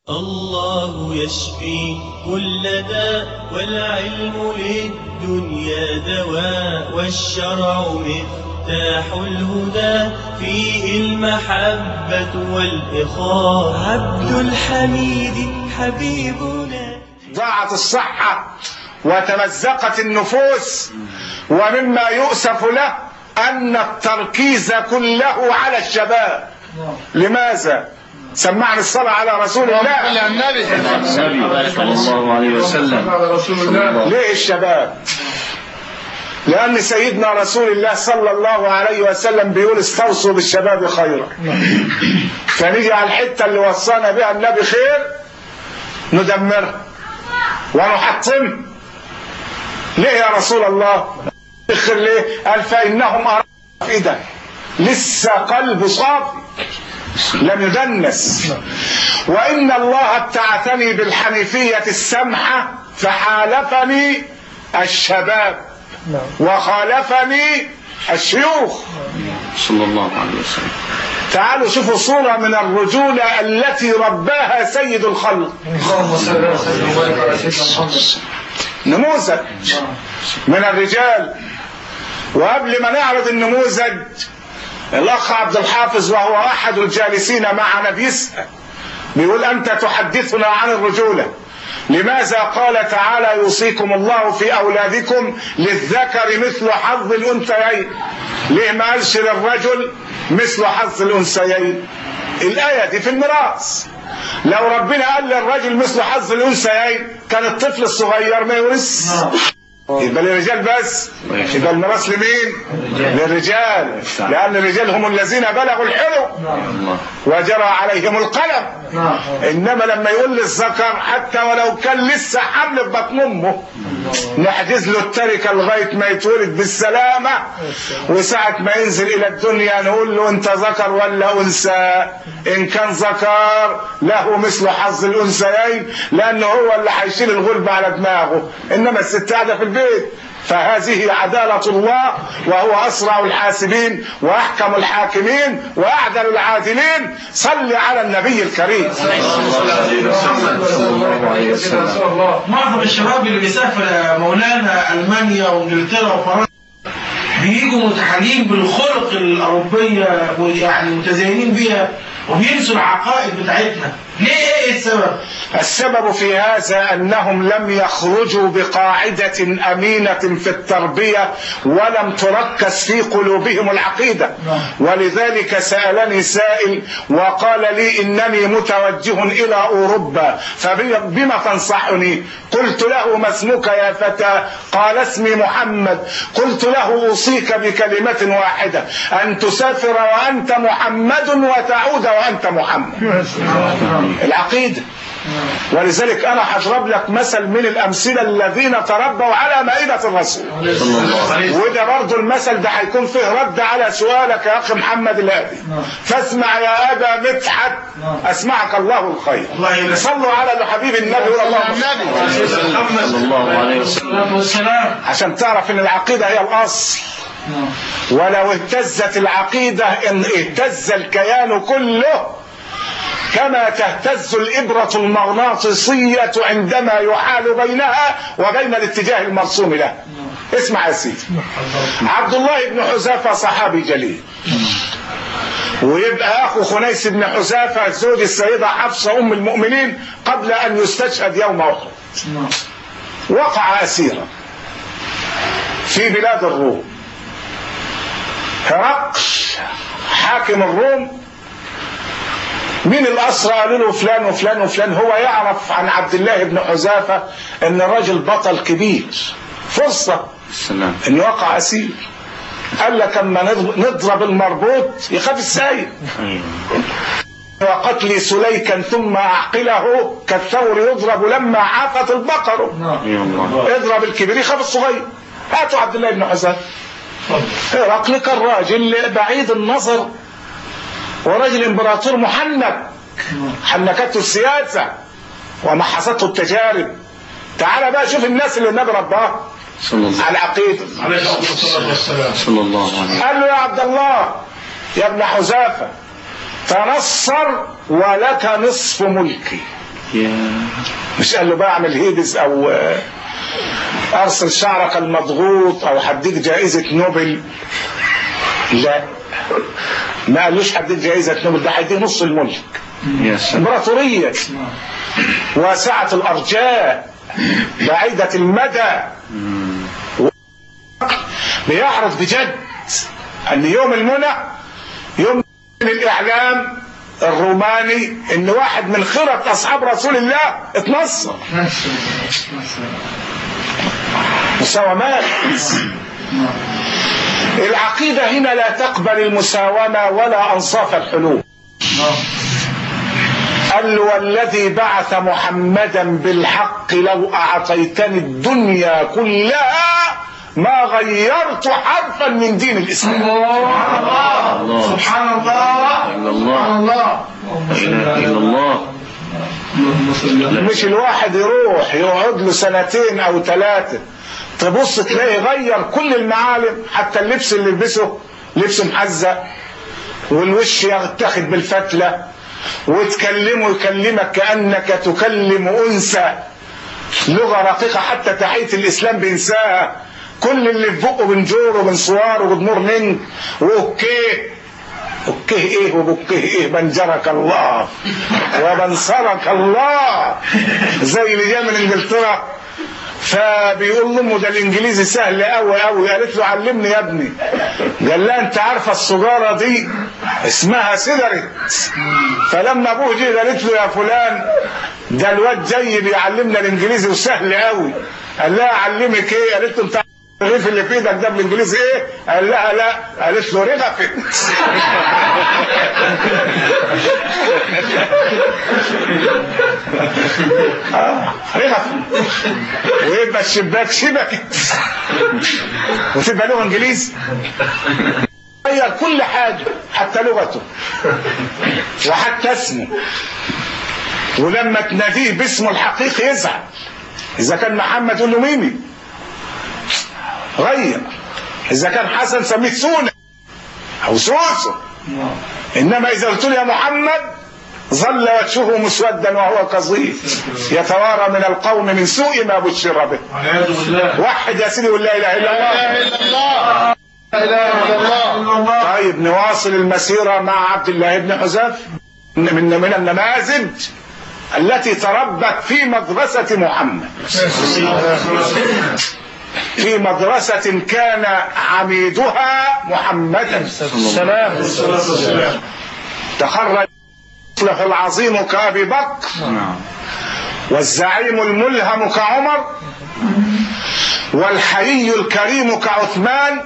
الله يشفي كل داء والعلم للدنيا دواء والشرع مفتاح الهدى فيه المحبة والإخاء عبد الحميد حبيبنا. ضاعت الصحة وتمزقت النفوس، ومما يؤسف له أن التركيز كله على الشباب. لماذا؟ سمعني الصلاة على رسول الله. على النبي صلى الله عليه وسلم. ليه الشباب؟ لأن سيدنا رسول الله صلى الله عليه وسلم بيقول استوصوا بالشباب خيرا. فنيجي على الحتة اللي وصانا بها النبي خير ندمرها ونحطمها. ليه يا رسول الله؟ خير ليه؟ قال فإنهم أفئدة لسه قلب صافي لم يدنس، وإن الله ابتعثني بالحنيفية السمحة فحالفني الشباب وخالفني الشيوخ صلى الله عليه وسلم. تعالوا شوفوا صورة من الرجولة التي رباها سيد الخلق، نموذج من الرجال. وقبل ما نعرض النموذج، الأخ عبد الحافظ وهو أحد الجالسين معنا بيسأل، بيقول أنت تحدثنا عن الرجولة، لماذا قال تعالى يوصيكم الله في أولادكم للذكر مثل حظ الأنثيين؟ ليه ما قالش للرجل مثل حظ الأنثيين؟ الآية دي في الميراث. لو ربنا قال للرجل مثل حظ الأنثيين كان الطفل الصغير ما يورث، يبقى للرجال بس. يبقى الميراث لمين؟ للرجال، لأن الرجال هم الذين بلغوا الحلم وجرى عليهم القلم. إنما لما يقول للذكر حتى ولو كان لسه حمل في بطن أمه نحجز له التركة لغاية ما يتولد بالسلامة، وساعة ما ينزل إلى الدنيا نقول له أنت ذكر ولا أنثى؟ إن كان ذكر له مثل حظ الأنثيين، لأنه هو اللي هيشيل الغلب على دماغه، إنما الست قاعدة في البيت. فهذه عدالة الله، وهو أسرع الحاسبين وأحكم الحاكمين وأعدل العادلين. صل على النبي الكريم. معظم الشباب اللي بيسافر مولانا ألمانيا وإنجلترا وفرنسا بيجوا متحلين بالخلق الأوروبية ويعني متزينين بيها وبينسوا العقائد بتاعتنا. ليه؟ ايه السبب؟ السبب في هذا انهم لم يخرجوا بقاعدة امينة في التربية، ولم تركز في قلوبهم العقيدة. ولذلك سألني سائل وقال لي انني متوجه الى اوروبا، فبما تنصحني؟ قلت له ما اسمك يا فتى؟ قال اسمي محمد. قلت له اوصيك بكلمة واحدة، ان تسافر وانت محمد وتعود وانت محمد. العقيدة. ولذلك انا هضرب لك مثل من الامثله الذين تربوا على مائده الرسول، وده برضه المثل ده هيكون فيه رد على سؤالك يا اخي محمد الهادي. فاسمع يا ابا مدحت اسمعك الله الخير. صلوا على حبيب النبي صلى الله عليه وسلم، عشان تعرف ان العقيده هي الاصل. ولو اهتزت العقيده ان اهتز الكيان كله، كما تهتز الإبرة المغناطيسية عندما يحال بينها وبين الاتجاه المرسوم له. اسمع يا سيدي، عبد الله بن حذافة صحابي جليل، ويبقى أخو خنيس بن حذافة زوج السيدة حفصة أم المؤمنين قبل أن يستشهد يوم أحد. وقع أسيرا في بلاد الروم. هرقل حاكم الروم مين الأسرى؟ قالوا له فلان وفلان وفلان. هو يعرف عن عبد الله بن حذافة ان الرجل بطل كبير، فرصة انه وقع اسير. قال لك اما نضرب المربوط يخاف السايب، وقتلي سليكا ثم اعقله كالثور يضرب لما عافت البقر. اضرب الكبير يخاف الصغير. هاتوا عبد الله بن حذافة. هرقل كان راجل بعيد النظر ورجل امبراطور محنك، حنكته السياسة ومحصته التجارب. تعال بقى شوف الناس اللي النبي رباه على عقيده صلى الله عليه وسلم. قال له يا عبد الله يا ابن حذافة تنصر ولك نصف ملكي. مش قال له بقى اعمل هيدز او ارسل شعرك المضغوط او هديك جائزة نوبل. لا، ما قالوش هديك جائزة نوبل، ده هيديه نص الملك. امبراطورية واسعة الارجاء بعيدة المدى. بيعرض بجد ان يوم المنى يوم الاعلام الروماني ان واحد من خيرة اصحاب رسول الله اتنصر. مساومات. العقيدة هنا لا تقبل المساومة ولا انصاف الحلول. قال له والذي بعث محمدا بالحق لو اعطيتني الدنيا كلها ما غيرت حرفا من دين الاسلام. الله سبحان الله سبحان الله إلا الله. مش الواحد يروح يقعد له 2 أو 3 تبص تلاقي غير كل المعالم، حتى اللبس اللي لبسه لبس محزق، والوش يتاخد بالفتلة، وتكلمه يكلمك كأنك تكلم أنثى، لغة رقيقة، حتى تحية الإسلام بينساها. كل اللي في بقه بنجور وبنصوار وبنور ننج واوكيه. اوكيه ايه وبوكيه ايه؟ بنجرك الله وبنصرك الله. زي اللي جاي من انجلترا فبيقول لامه ده الانجليزي سهل قوي قوي. قالت له علمني يا ابني. قال لها انت عارفه السجاره دي اسمها سيجاريت. فلما ابوه جه قالت له يا فلان ده الواد جاي بيعلمنا الانجليزي وسهل قوي. قال لها اعلمك ايه؟ قالت له انت الرغيف اللي في ايدك ده بالانجليزي ايه؟ قال لها لا. قالت له رغفت. رغفت. ويبقى الشباك شبكت وتبقى له انجليزي. غير كل حاجه حتى لغته وحتى اسمه، ولما تناديه باسمه الحقيقي يزعل. اذا كان محمد يقول له ميمي، غير. اذا كان حسن سميه سونا او سوسو. انما اذا قلت له يا محمد ظل وجهه مسودا وهو كظيم يتوارى من القوم من سوء ما بشر به. وحد يا سيدي ولا اله الا الله. لا اله الا الله. طيب نواصل المسيره مع عبد الله بن حذافه من النماذج التي تربت في مدرسه محمد، في مدرسة كان عميدها محمدا تخرج الصلح العظيم كأبي بكر، والزعيم الملهم كعمر، والحيي الكريم كعثمان،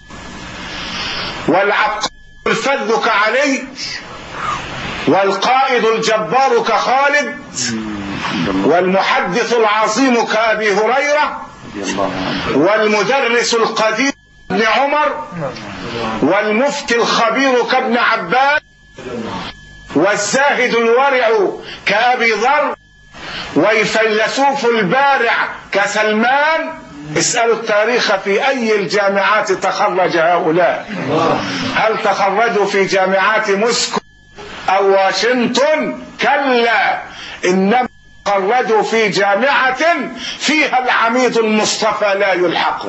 والعبقري الفذ كعلي، والقائد الجبار كخالد، والمحدث العظيم كأبي هريرة، والمدرس القدير كابن عمر، والمفتي الخبير كابن عباس، والزاهد الورع كأبي ذر، والفيلسوف البارع كسلمان. اسألوا التاريخ في أي الجامعات تخرج هؤلاء؟ هل تخرجوا في جامعات موسكو أو واشنطن؟ كلا، إنما خرجوا في جامعة فيها العميد المصطفى لا يلحق.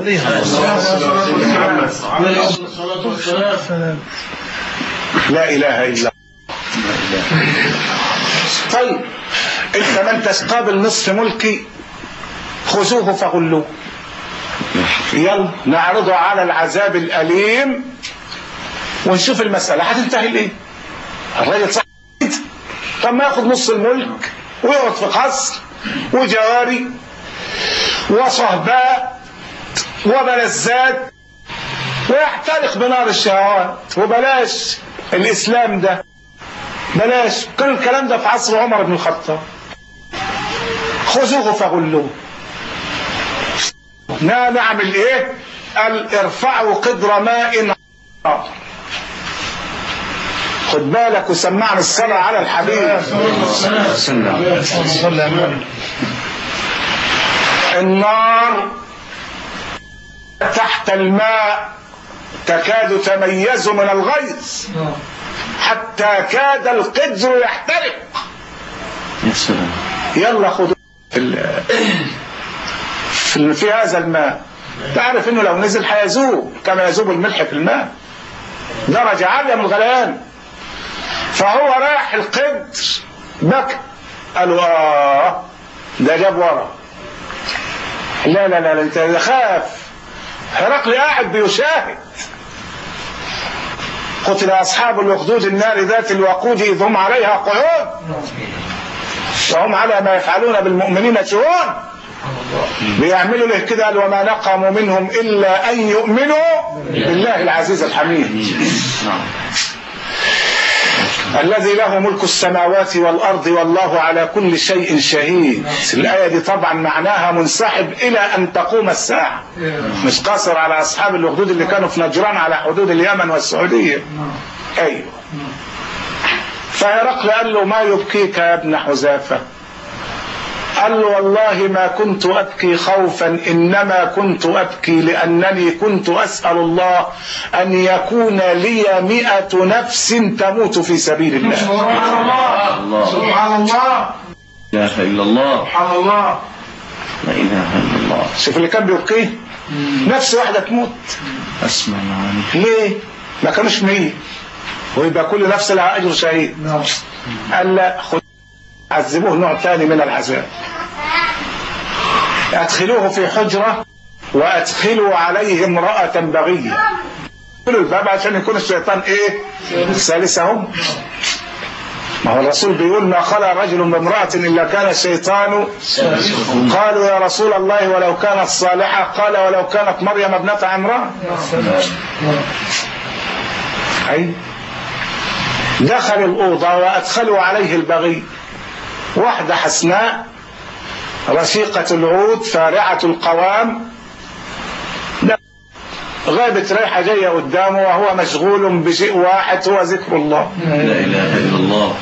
لا إله إلا الله. طيب انت من تستقابل نصف ملكي خذوه فغلوه. يلا نعرضه على العذاب الأليم ونشوف المسألة هتنتهي ليه. الراجل صح، طب ما ياخد نص الملك ويقعد في قصر وجواري وصهباء وملذات ويحترق بنار الشهوات. وبلاش الإسلام ده، بلاش. كان الكلام ده في عصر عمر بن الخطاب. خذوه فغلوه. نعمل ايه؟ قال ارفعوا قدر ماء. خد بالك وسمعنا الصلاة على الحبيب. النار تحت الماء تكاد تميز من الغيظ حتى كاد القدر يحترق. يلا خدوا في هذا الماء. تعرف انه لو نزل هيذوب كما يذوب الملح في الماء، درجة عالية من الغليان. فهو راح القدر بكى، قالوا ده جاب ورا. لا لا لا انت خاف. هرقل قاعد بيشاهد. قتل اصحاب الاخدود النار ذات الوقود اذ هم عليها قعود وهم على ما يفعلون بالمؤمنين شهود. بيعملوا له كده، قال وما نقموا منهم الا ان يؤمنوا بالله العزيز الحميد الذي له ملك السماوات والأرض والله على كل شيء شهيد. الآية دي طبعا معناها منسحب إلى أن تقوم الساعة، مش قاصر على أصحاب الأخدود اللي كانوا في نجران على حدود اليمن والسعودية. أيوه. فهرقل قال له ما يبكيك يا ابن حذافة؟ قال له والله ما كنت أبكي خوفا، إنما كنت أبكي لأنني كنت أسأل الله أن يكون لي 100 نفس تموت في سبيل الله. سبحان الله سبحان الله لا إله إلا الله سبحان الله لا إله إلا الله. شوف اللي كان بيبكيه نفس واحدة تموت. أسمع معاني. ليه؟ ما كانوش 100 ويبقى كل نفس لها أجر شهيد. قال لا، خذ عذبوه نوع ثاني من العذاب، ادخلوه في حجرة وادخلوا عليه امرأة بغية. ادخلوا الباب عشان يكون الشيطان ايه؟ ثالثهم. ما هو الرسول بيقول ما خلى رجل بامرأة الا كان الشيطان. قالوا يا رسول الله ولو كانت صالحة؟ قال ولو كانت مريم ابنة عمران. اي دخل الأوضة وادخلوا عليه البغي، واحدة حسناء رشيقة العود فارعة القوام، غابت رايحة جاية قدامه وهو مشغول بشيء واحد هو ذكر الله. لا إله إلا الله.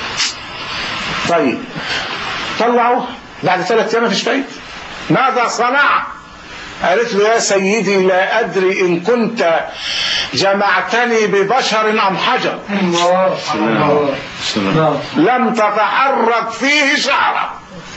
طيب طلعوه بعد 3 أيام مفيش فايدة. ماذا صنع؟ قالت له يا سيدي لا أدري إن كنت جمعتني ببشر أم حجر. لم تتحرك فيه شعرة.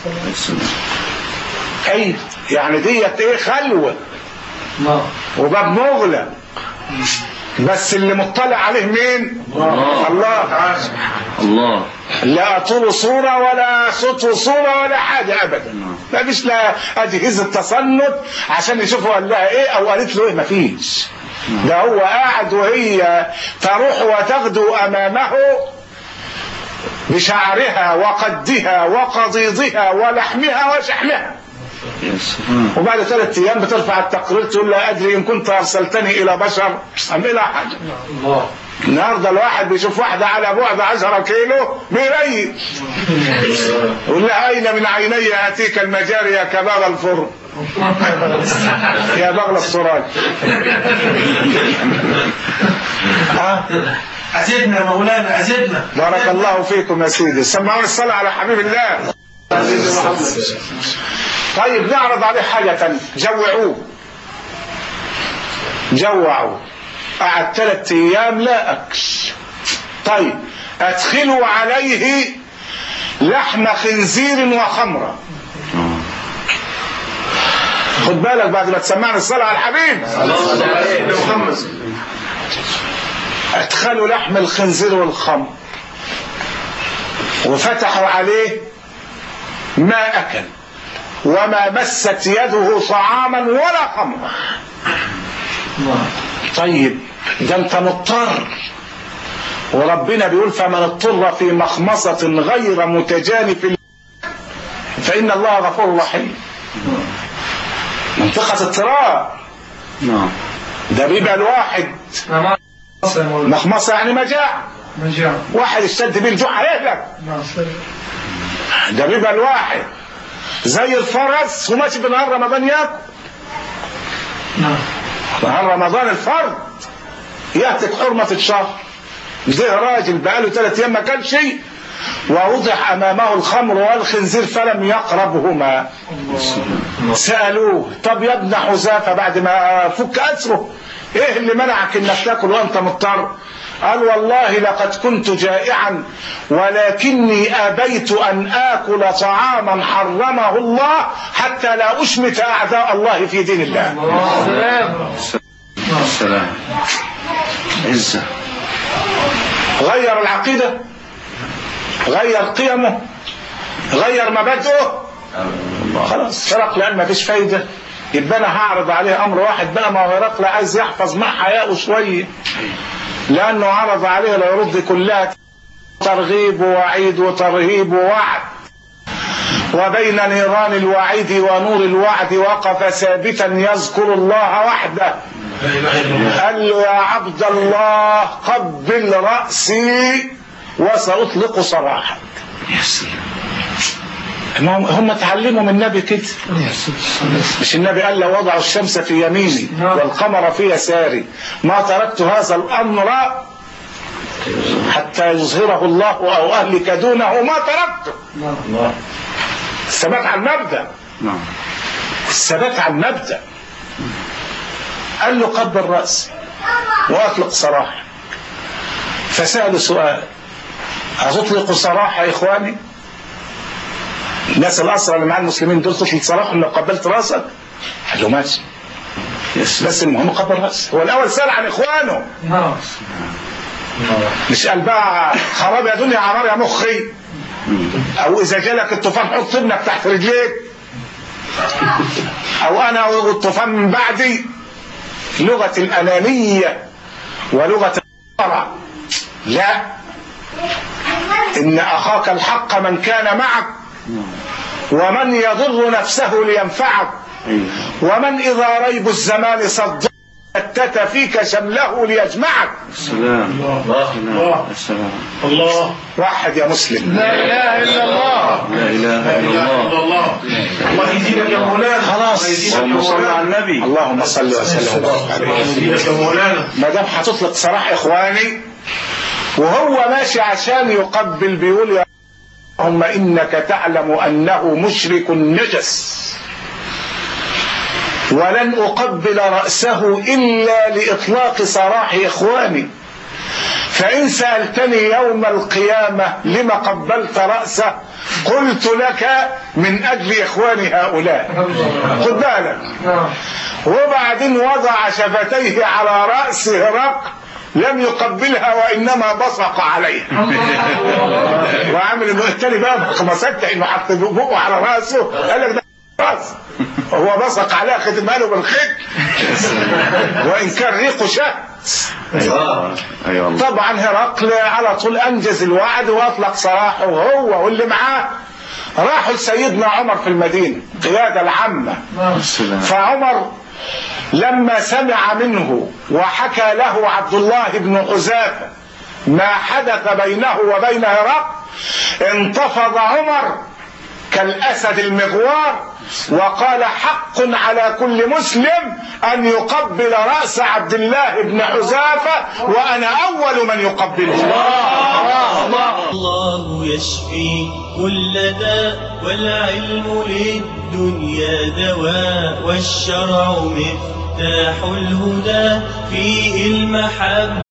أي يعني ديت إيه؟ خلوة وباب مغلق، بس اللي مطلع عليه مين؟ الله. الله. لا طول صورة ولا صوت صورة ولا حاجة أبدا. ما فيش لا أجهزة تصنت عشان يشوفوا قال لها إيه أو قالت له إيه، ما فيش. ده هو قاعد وهي تروح وتغدو أمامه بشعرها وقدها وقضيضها ولحمها وشحمها. وبعد 3 أيام بترفع التقرير تقول لا أدري إن كنت أرسلتني إلى بشر أم إلى حاجة. النهارده الواحد بيشوف واحدة على بعد 10 كيلو بيريق، يقول لها أين من عيني يأتيك المجاري يا كباب الفرن يا بغل السراج. أزدنا مولانا أزدنا. بارك الله فيكم يا سيدي. سمعون الصلاة على حبيب الله. طيب نعرض عليه حاجة تانية. جوعوا قعد 3 أيام لا أكل. طيب أدخلوا عليه لحم خنزير وخمرة. خد بالك بعد ما تسمعنا الصلاة على الحبيب. أدخلوا لحم الخنزير والخمر وفتحوا عليه ما أكل وما مست يده طعاما ولا خمرا. طيب ده انت مضطر، وربنا بيقول فمن اضطر في مخمصة غير متجانف فإن الله غفور رحيم. منطقة اضطرار. ده بيبقى الواحد مخمصة يعني مجاعة. واحد اشتد بيه الجوع هيهلك. ده بيبقى الواحد زي الفرس وماشي بنهار رمضان ياكل. نهار رمضان الفرد يهتك حرمة الشهر. زي راجل بقاله 3 أيام ما كان شيء ووضح أمامه الخمر والخنزير فلم يقربهما. سألوه طب يا ابن حذافة بعد ما فك أسره ايه اللي منعك انك تاكل وانت مضطر؟ قال والله لقد كنت جائعا ولكني أبيت أن آكل طعاما حرمه الله حتى لا أشمت أعداء الله في دين الله. السلام. عزة. غير العقيدة، غير قيمه، غير مبادئه، خلاص هرقل ما فيش فايدة، يبقى انا هعرض عليه امر واحد بقى. ما هو هرقل عايز يحفظ مع حياءه شويه، لانه عرض عليه لا يرد كلها ترغيب ووعيد وترهيب ووعد، وبين نيران الوعيد ونور الوعد وقف ثابتا يذكر الله وحده. قال له يا عبد الله قبل رأسي وسأطلق سراحك. هم اتعلموا من النبي كده، مش النبي قال لو وضعوا الشمس في يميني والقمر في يساري ما تركت هذا الأمر حتى يظهره الله أو أهلك دونه ما تركته. الثبات على المبدأ، الثبات على المبدأ. قال له قبل رأسي وأطلق سراحك. فسأله سؤال: هتطلق سراح يا إخواني؟ الناس الأسرى اللي مع المسلمين دول تطلق سراحهم لو قبلت رأسك؟ قال له ماشي، بس المهم قبل رأسي. هو الأول سأل عن إخوانه، مش قال بقى خراب يا دنيا عمار يا مخي، أو إذا جالك الطوفان حط ابنك تحت رجليك، أو أنا والطوفان من بعدي. لغة الأنانية ولغة الضرع. لا، إن أخاك الحق من كان معك، ومن يضر نفسه لينفعك، ومن إذا ريب الزمان صد أتت فيك شمله ليجمعك. السلام. الله الله. واحد يا مسلم. لا اله الا الله. لا اله الا الله. الله يزيدك يا مولانا. خلاص، اللهم صل على النبي. اللهم صل وسلم وبارك عليه. يزيدك يا مولانا. ما دام هتطلق سراح إخواني وهو ماشي عشان يقبل بيقول يا اللهم إنك تعلم أنه مشرك نجس ولن أقبل رأسه إلا لإطلاق سراح إخواني، فإن سألتني يوم القيامة لما قبلت رأسه قلت لك من أجل إخواني هؤلاء. خد بالك. وبعدين وضع شفتيه على رأس هرقل، لم يقبلها وإنما بصق عليها. وعمل انه التاني بقى ما صدق انه حط بقه على راسه، قال لك ده راس، هو بصق عليها ختم ماله بالخيط وان كان ريقه شهد. طبعا هرقل على طول انجز الوعد واطلق سراحه هو واللي معاه. راحوا لسيدنا عمر في المدينه قياده العامه، فعمر لما سمع منه وحكى له عبد الله بن حذافة ما حدث بينه وبين هرقل انتفض عمر كالأسد المغوار وقال حق على كل مسلم أن يقبل رأس عبد الله بن حذافة وأنا أول من يقبله. الله يشفي كل داء والعلم للدنيا دواء والشرع مفتاح الهدى فيه المحبة